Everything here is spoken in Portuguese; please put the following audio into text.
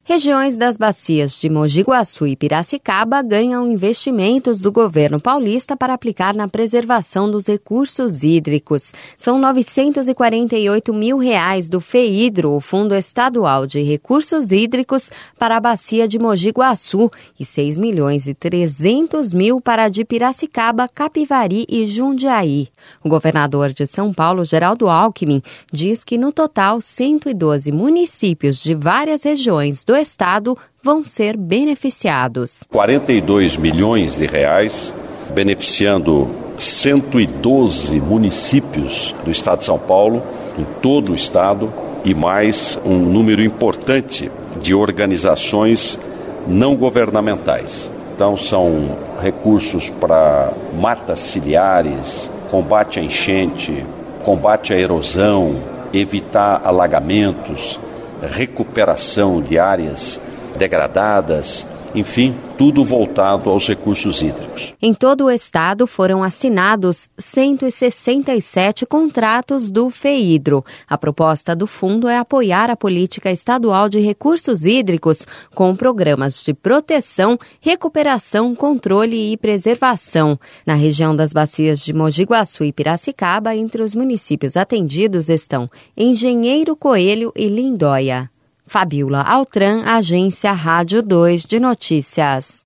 Regiões das bacias de Mogi Guaçu e Piracicaba ganham investimentos do governo paulista para aplicar na preservação dos recursos hídricos. São R$ 948 mil do FEHIDRO, o Fundo Estadual de Recursos Hídricos, para a bacia de Mogi Guaçu e R$ 6.300.000 para a de Piracicaba, Capivari e Jundiaí. O governador de São Paulo, Geraldo Alckmin, diz que no total 112 municípios de várias regiões do estado vão ser beneficiados. 42 milhões de reais, beneficiando 112 municípios do estado de São Paulo, em todo o estado, e mais um número importante de organizações não governamentais. Então são recursos para matas ciliares, combate à enchente, combate à erosão, evitar alagamentos, recuperação de áreas degradadas, enfim, tudo voltado aos recursos hídricos. Em todo o estado foram assinados 167 contratos do FEHIDRO. A proposta do fundo é apoiar a política estadual de recursos hídricos com programas de proteção, recuperação, controle e preservação. Na região das bacias de Mogi Guaçu e Piracicaba, entre os municípios atendidos estão Engenheiro Coelho e Lindóia. Fabiola Altran, Agência Rádio 2 de Notícias.